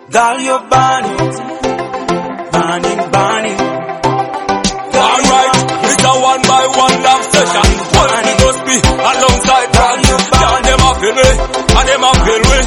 Girl, you're burning, burning, burning. Alright, it's a one by one love session. One me just be alongside girl. Girl, them a feel me, and them a feel me.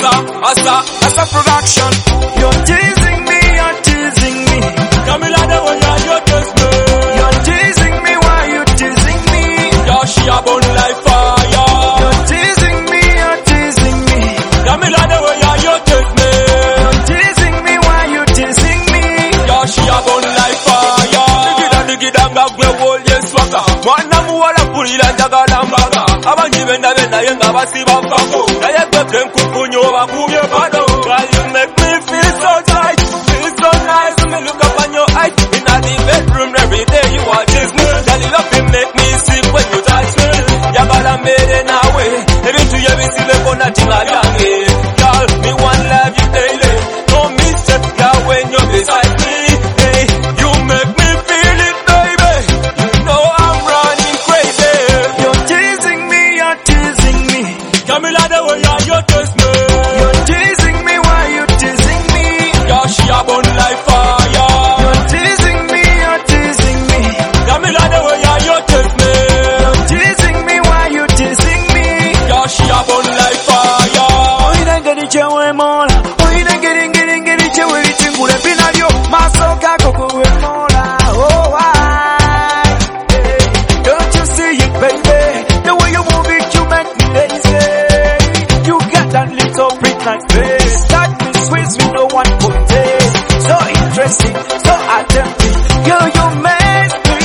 Asa production. You're teasing me, you're teasing me. Camila, the way you taste me. You're teasing me, why you teasing me? Yeah, she a burn like fire. You're teasing me, you're teasing me. Camila, the way you taste me. You're teasing me, why you teasing me? Yeah, she a burn like fire. Digida ngagwe wolye swaka. Mwana muwala pulira njagala mbaga. Abangi benda yenga basiba mpako. Naye gwe nkukunyo bakubye bado. Girl, you make me feel so tight, feel so nice when me look up on your eyes. In the bedroom every day you watch me. Girl, you love to make me sick when you touch me. Yagala made in a way. Every two years we see me gonna ting a yangi. Girl, me one love you daily. Don't miss it, girl, when you're beside me. Hey, you make me feel it, baby. You know I'm running crazy. You're teasing me, you're teasing me. Camila, the way you taste me. You're teasing me, why you teasing me? Yeah, she a burn like fire. You're teasing me, you're teasing me. Camila, the way you taste me. You're teasing me, why you teasing me? Yeah, she a burn like fire. Oh, you don't get it, you way more. Oh, you don't get it, you way it, you would have you. Masoka, koko, way more. Oh, why? Hey, don't you see it, baby? The way you move it, you make me lazy. You got that little bit like face. That me squeeze me, no one could taste. So interesting, so attempting. Girl, you make me.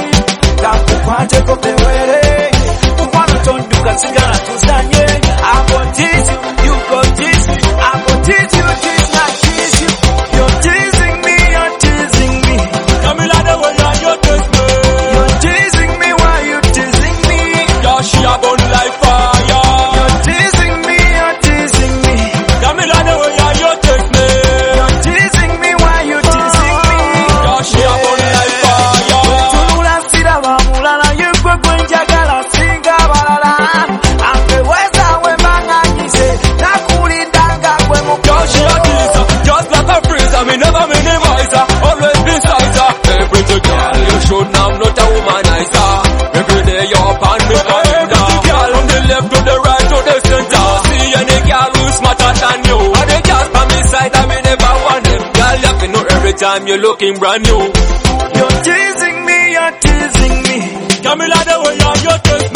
Kakupanje kopewele. Upano tondu kasigara tuzanye. I go tease you, you go tease me. I go tease you, tease not tease you. You're teasing me, you're teasing me. Camila, the way you taste me. You're teasing me, why you teasing me? Yeah, she a burn like fire. You're teasing me, you're teasing me. Camila, the way you taste me. You're teasing me, why you teasing me? Yeah, she a burn like fire. Tunula sira bamulala yekwe kwenjagala singa balala. Ampe weza wemanganyise nakulindanga kwe Yeah, she a teaser, just like a freezer. Me never minimize her, always beside her. Hey, pretty girl, you should know I'm not a womanizer. Every day you're up on me calendar. Girl, from the left to the right to the center. See any girl who's smarter than you. And the girls by me side, I me never want them. Girl, you can know every time you're looking brand new. You're teasing me, you're teasing me. Camila, the way you taste